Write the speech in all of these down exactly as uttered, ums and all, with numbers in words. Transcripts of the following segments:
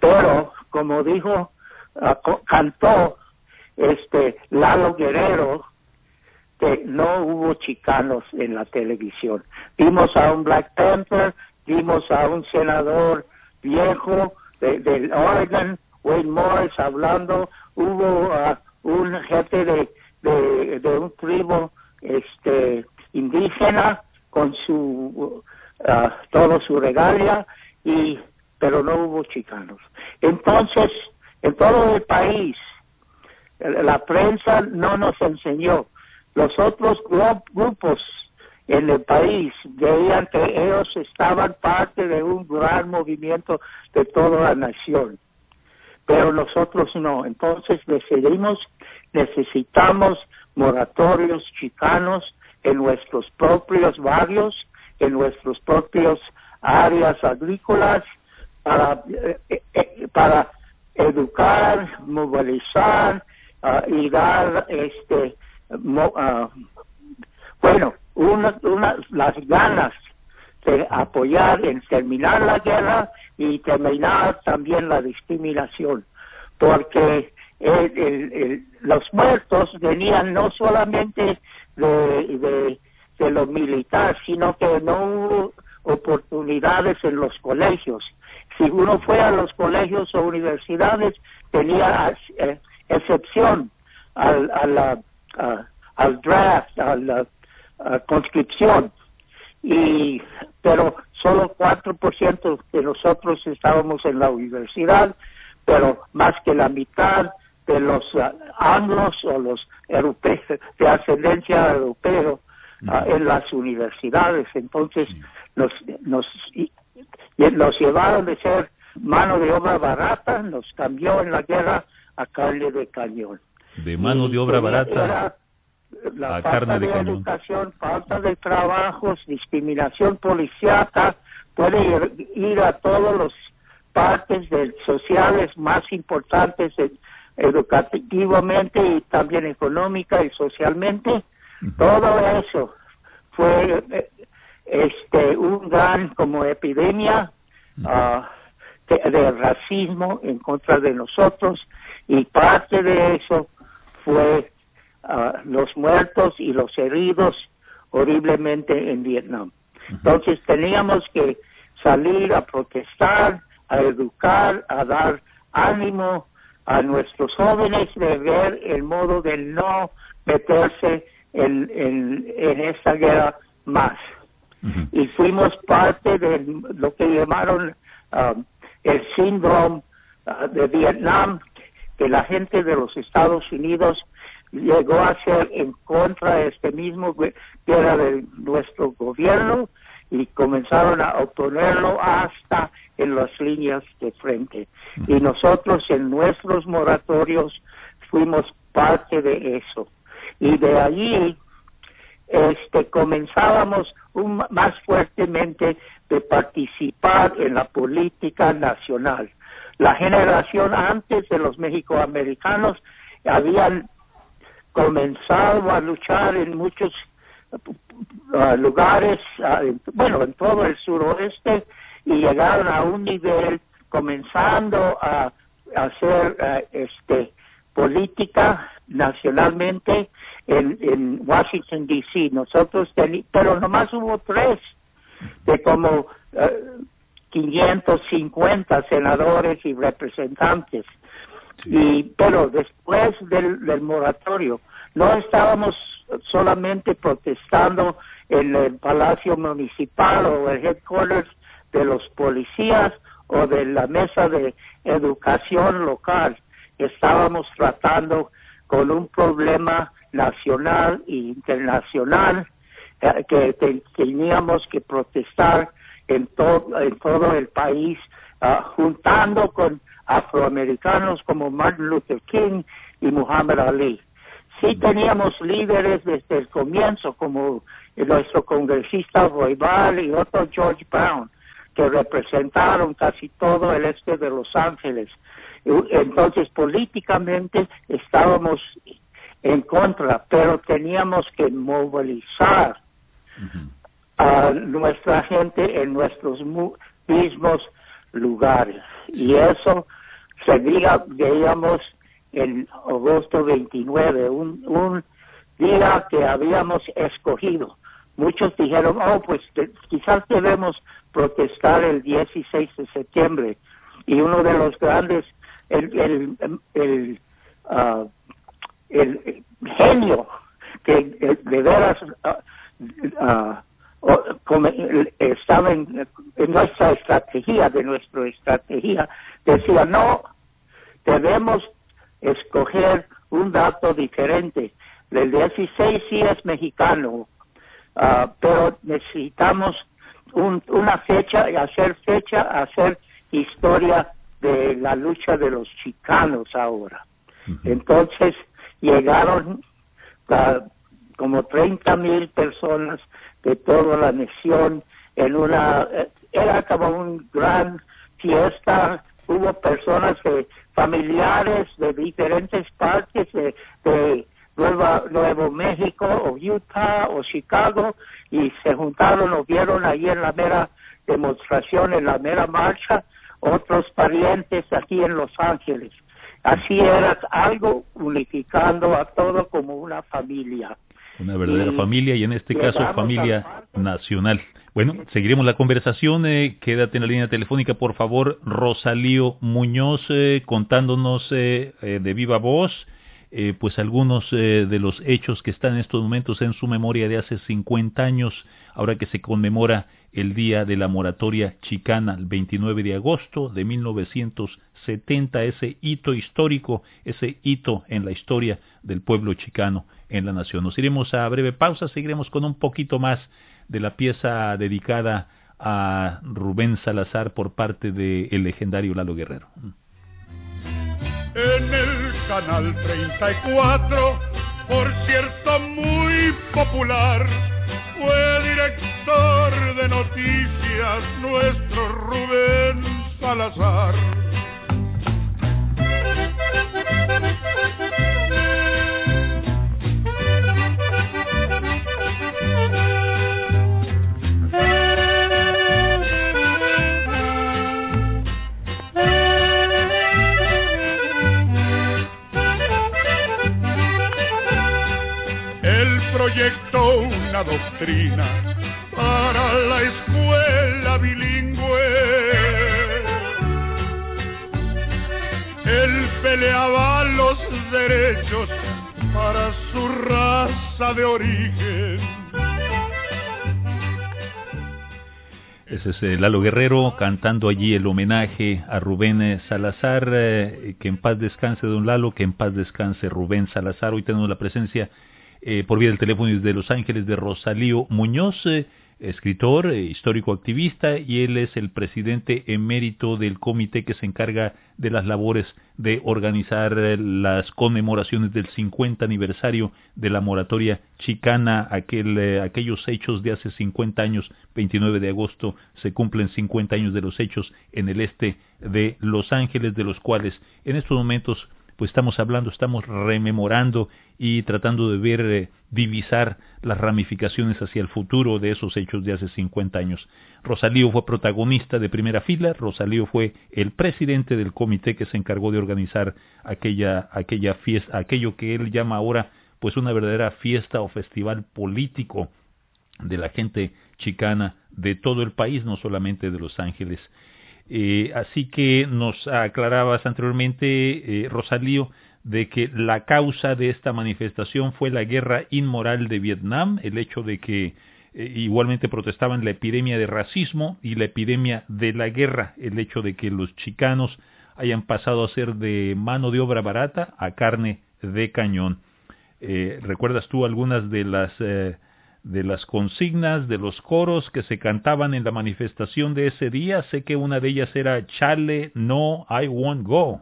Pero, como dijo, uh, cantó este Lalo Guerrero, que no hubo chicanos en la televisión. Vimos a un Black Panther, vimos a un senador viejo de, de Oregon, Wayne Morris, hablando, hubo uh, un jefe de, de, de un tribu este, indígena con su uh, todo su regalia, y pero no hubo chicanos. Entonces, en todo el país, la prensa no nos enseñó. Los otros grupos en el país veían que ellos estaban parte de un gran movimiento de toda la nación, pero nosotros no. Entonces decidimos, necesitamos moratorios chicanos en nuestros propios barrios, en nuestros propios áreas agrícolas, para, eh, eh, para educar, movilizar uh, y dar este mo, uh, bueno una, una las ganas de apoyar en terminar la guerra y terminar también la discriminación, porque el, el, el, los muertos venían no solamente de, de, de lo militar, sino que no hubo oportunidades en los colegios. Si uno fue a los colegios o universidades, tenía eh, excepción al, a la, a, al draft, a la a conscripción, y pero solo cuatro por ciento de nosotros estábamos en la universidad, pero más que la mitad de los uh, anglos o los europeos de ascendencia europeo uh, en las universidades. Entonces nos nos y, y nos llevaron de ser mano de obra barata, nos cambió en la guerra a carne de cañón. De mano de obra barata era, la a falta carne de, de cañón. educación, falta de trabajos, discriminación policíaca, puede ir, ir a todos los partes de, sociales más importantes de, educativamente y también económica y socialmente. Uh-huh. Todo eso fue este un gran como epidemia uh-huh. uh, de, de racismo en contra de nosotros, y parte de eso fue Uh, los muertos y los heridos horriblemente en Vietnam. Uh-huh. Entonces teníamos que salir a protestar, a educar, a dar ánimo a nuestros jóvenes de ver el modo de no meterse en, en, en esta guerra más. Uh-huh. Y fuimos parte de lo que llamaron um, el síndrome uh, de Vietnam, que la gente de los Estados Unidos llegó a ser en contra de este mismo guerra de nuestro gobierno, y comenzaron a oponerlo hasta en las líneas de frente. Y nosotros en nuestros moratorios fuimos parte de eso. Y de allí este comenzábamos un, más fuertemente de participar en la política nacional. La generación antes de los mexicoamericanos habían comenzado a luchar en muchos uh, lugares, uh, en, bueno, en todo el suroeste, y llegaron a un nivel comenzando a, a hacer uh, este política nacionalmente en, en Washington D C. Nosotros teníamos, pero nomás hubo tres de como uh, quinientos cincuenta senadores y representantes. Y pero después del, del moratorio no estábamos solamente protestando en el Palacio Municipal o el headquarters de los policías o de la mesa de educación local. Estábamos tratando con un problema nacional e internacional eh, que te, teníamos que protestar en todo en todo el país, uh, juntando con afroamericanos como Martin Luther King y Muhammad Ali. Sí teníamos líderes desde el comienzo, como nuestro congresista Roybal y otro George Brown, que representaron casi todo el este de Los Ángeles. Entonces, políticamente estábamos en contra, pero teníamos que movilizar uh-huh. a nuestra gente en nuestros mismos lugares. Y eso se diga, digamos, el agosto veintinueve, un, un día que habíamos escogido. Muchos dijeron, oh, pues te, quizás debemos protestar el dieciséis de septiembre. Y uno de los grandes, el, el, el, uh, el, el genio que de veras uh, uh, como, estaba en, en nuestra estrategia, de nuestra estrategia, decía, no, debemos escoger un dato diferente. El dieciséis sí es mexicano, uh, pero necesitamos un, una fecha, hacer fecha, hacer historia de la lucha de los chicanos ahora. Uh-huh. Entonces llegaron uh, como treinta mil personas de toda la nación en una, era como una gran fiesta. Hubo personas de familiares de diferentes partes de, de Nueva, Nuevo México o Utah o Chicago y se juntaron o vieron ahí en la mera demostración, en la mera marcha, otros parientes aquí en Los Ángeles. Así era algo unificando a todo como una familia. Una verdadera y familia y en este caso familia nacional. Bueno, seguiremos la conversación. Eh, quédate en la línea telefónica, por favor, Rosalío Muñoz, eh, contándonos eh, eh, de viva voz eh, pues algunos eh, de los hechos que están en estos momentos en su memoria de hace cincuenta años, ahora que se conmemora el Día de la Moratoria Chicana, el veintinueve de agosto de mil novecientos setenta, ese hito histórico, ese hito en la historia del pueblo chicano en la nación. Nos iremos a breve pausa, seguiremos con un poquito más de la pieza dedicada a Rubén Salazar por parte del legendario Lalo Guerrero. En el canal treinta y cuatro, por cierto muy popular, fue director de noticias nuestro Rubén Salazar. Proyectó una doctrina para la escuela bilingüe. Él peleaba los derechos para su raza de origen. Ese es eh, Lalo Guerrero cantando allí el homenaje a Rubén Salazar. Eh, que en paz descanse don Lalo, que en paz descanse Rubén Salazar. Hoy tenemos la presencia Eh, por vía del teléfono desde Los Ángeles de Rosalío Muñoz, eh, escritor, eh, histórico activista, y él es el presidente emérito del comité que se encarga de las labores de organizar eh, las conmemoraciones del cincuenta aniversario de la moratoria chicana. Aquel, eh, aquellos hechos de hace cincuenta años, veintinueve de agosto, se cumplen cincuenta años de los hechos en el este de Los Ángeles, de los cuales en estos momentos pues estamos hablando, estamos rememorando y tratando de ver, eh, divisar las ramificaciones hacia el futuro de esos hechos de hace cincuenta años. Rosalío fue protagonista de primera fila. Rosalío fue el presidente del comité que se encargó de organizar aquella, aquella fiesta, aquello que él llama ahora pues una verdadera fiesta o festival político de la gente chicana de todo el país, no solamente de Los Ángeles. Eh, así que nos aclarabas anteriormente, eh, Rosalío, de que la causa de esta manifestación fue la guerra inmoral de Vietnam, el hecho de que eh, igualmente protestaban la epidemia de racismo y la epidemia de la guerra, el hecho de que los chicanos hayan pasado a ser de mano de obra barata a carne de cañón. Eh, ¿Recuerdas tú algunas de las eh, de las consignas, de los coros que se cantaban en la manifestación de ese día? Sé que una de ellas era Chale, no, I won't go.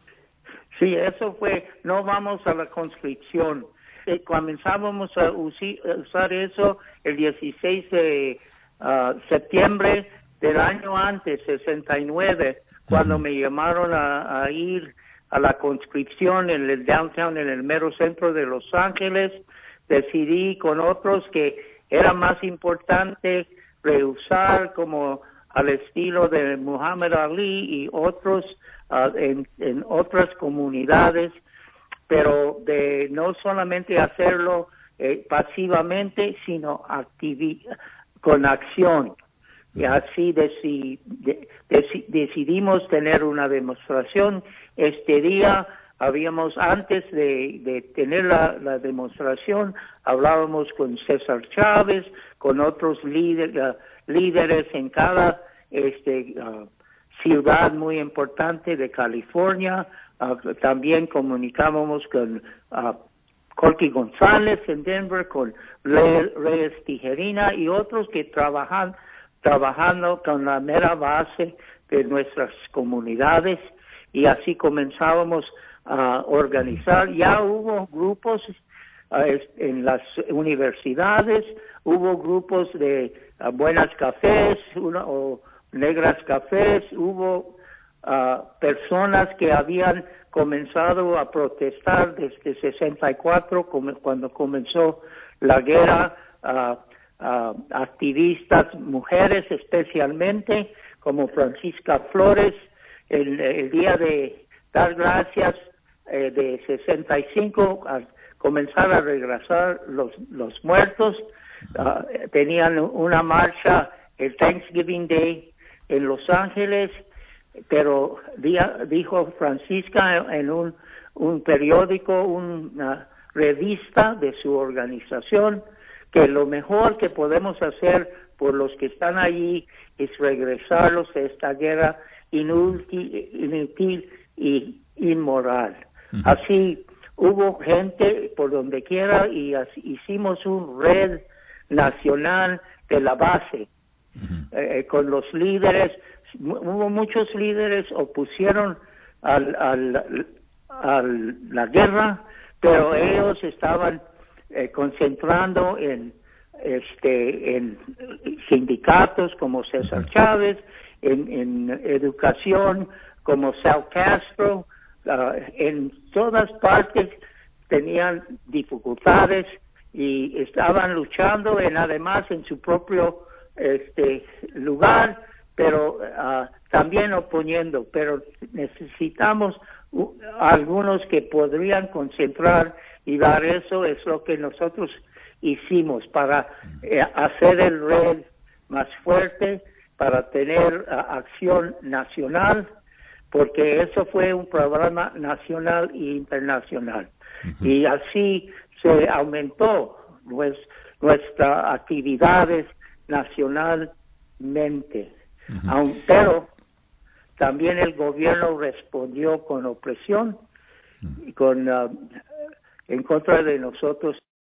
Sí, eso fue, no vamos a la conscripción. Eh, comenzamos a usi, usar eso el dieciséis de uh, septiembre del año antes, sesenta y nueve, cuando uh-huh. me llamaron a, a ir a la conscripción en el downtown, en el mero centro de Los Ángeles. Decidí con otros que era más importante rehusar como al estilo de Muhammad Ali y otros uh, en, en otras comunidades, pero de no solamente hacerlo eh, pasivamente, sino activi con acción. Y así deci de deci decidimos tener una demostración. Este día habíamos, antes de, de tener la, la demostración, hablábamos con César Chávez, con otros líder, uh, líderes en cada este, uh, ciudad muy importante de California. Uh, también comunicábamos con uh, Corky González en Denver, con Reyes, Reyes Tijerina y otros que trabajan trabajando con la mera base de nuestras comunidades, y así comenzábamos a organizar. Ya hubo grupos uh, en las universidades, hubo grupos de uh, Buenas Cafés una, o Negras Cafés, hubo uh, personas que habían comenzado a protestar desde sesenta y cuatro, cuando comenzó la guerra, uh, Uh, activistas, mujeres especialmente, como Francisca Flores, el, el día de dar gracias eh, de sesenta y cinco, a comenzar a regresar los, los muertos. Uh, tenían una marcha el Thanksgiving Day en Los Ángeles, pero día, dijo Francisca en un, un periódico, una revista de su organización, que lo mejor que podemos hacer por los que están allí es regresarlos de esta guerra inútil, inútil y inmoral. Uh-huh. Así hubo gente por donde quiera y así, hicimos un red nacional de la base. Uh-huh. eh, con los líderes. Hubo muchos líderes opusieron al, al, al la guerra, pero ellos estaban Eh, concentrando en este en sindicatos como César Chávez, en, en educación como Sal Castro, uh, en todas partes tenían dificultades y estaban luchando en además en su propio este lugar, pero uh, también oponiendo, pero necesitamos uh, algunos que podrían concentrar y dar eso. Es lo que nosotros hicimos para eh, hacer el red más fuerte, para tener uh, acción nacional, porque eso fue un programa nacional e internacional. Uh-huh. Y así se aumentó pues, nuestras actividades nacionalmente. Uh-huh. Aun, pero también el gobierno respondió con opresión, uh-huh. y con uh, en contra de nosotros.